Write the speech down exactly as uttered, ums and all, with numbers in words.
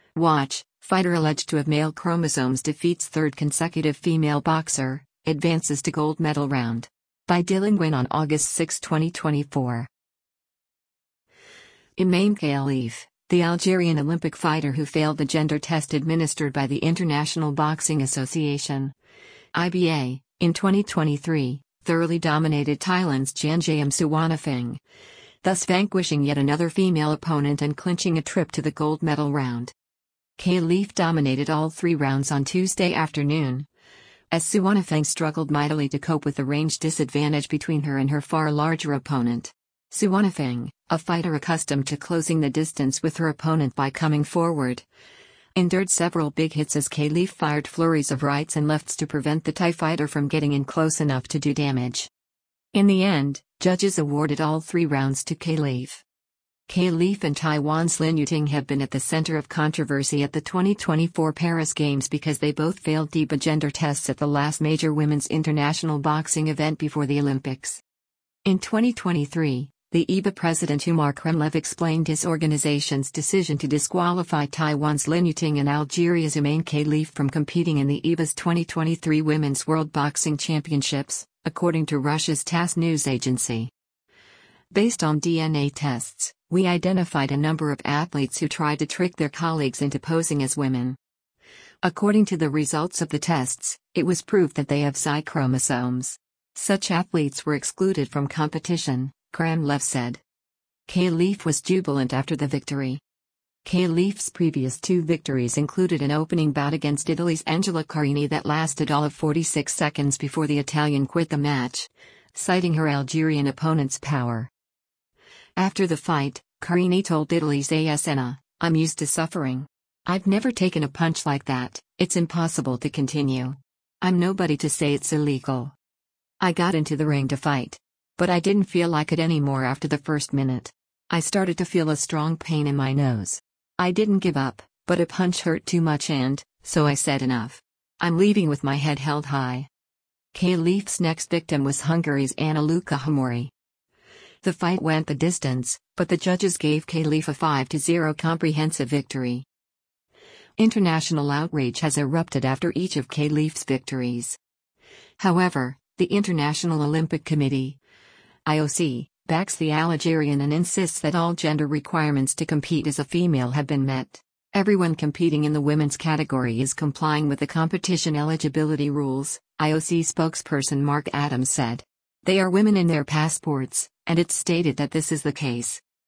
Watch, fighter alleged to have male chromosomes defeats third consecutive female boxer, advances to gold medal round. By Dylan Nguyen on August sixth twenty twenty-four. Imane Khalif, the Algerian Olympic fighter who failed the gender test administered by the International Boxing Association I B A, in twenty twenty-three, thoroughly dominated Thailand's Janjaeom Suwanafing, thus vanquishing yet another female opponent and clinching a trip to the gold medal round. Khalif dominated all three rounds on Tuesday afternoon, as Suwanafing struggled mightily to cope with the range disadvantage between her and her far larger opponent. Suwanafing, a fighter accustomed to closing the distance with her opponent by coming forward, endured several big hits as Khalif fired flurries of rights and lefts to prevent the Thai fighter from getting in close enough to do damage. In the end, judges awarded all three rounds to Khalif. Khalif and Taiwan's Lin Yuting have been at the center of controversy at the twenty twenty-four Paris Games because they both failed D I B A gender tests at the last major women's international boxing event before the Olympics. In twenty twenty-three, the I B A president Umar Kremlev explained his organization's decision to disqualify Taiwan's Lin Yuting and Algeria's Imane Khalif from competing in the I B A's twenty twenty-three Women's World Boxing Championships, according to Russia's TASS news agency. Based on D N A tests, we identified a number of athletes who tried to trick their colleagues into posing as women. According to the results of the tests, it was proof that they have X chromosomes. Such athletes were excluded from competition, Kremlev said. Khalif was jubilant after the victory. Khalif's previous two victories included an opening bout against Italy's Angela Carini that lasted all of forty-six seconds before the Italian quit the match, citing her Algerian opponent's power. After the fight, Carini told Italy's A S N, "I'm used to suffering. I've never taken a punch like that, it's impossible to continue. I'm nobody to say it's illegal. I got into the ring to fight. But I didn't feel like it anymore after the first minute. I started to feel a strong pain in my nose. I didn't give up, but a punch hurt too much and, so I said enough. I'm leaving with my head held high." Khalif's next victim was Hungary's Anna Luka Hamori. The fight went the distance, but the judges gave Khalif a five to zero comprehensive victory. International outrage has erupted after each of Khalif's victories. However, the International Olympic Committee, I O C, backs the Algerian and insists that all gender requirements to compete as a female have been met. Everyone competing in the women's category is complying with the competition eligibility rules, I O C spokesperson Mark Adams said. They are women in their passports, and it's stated that this is the case.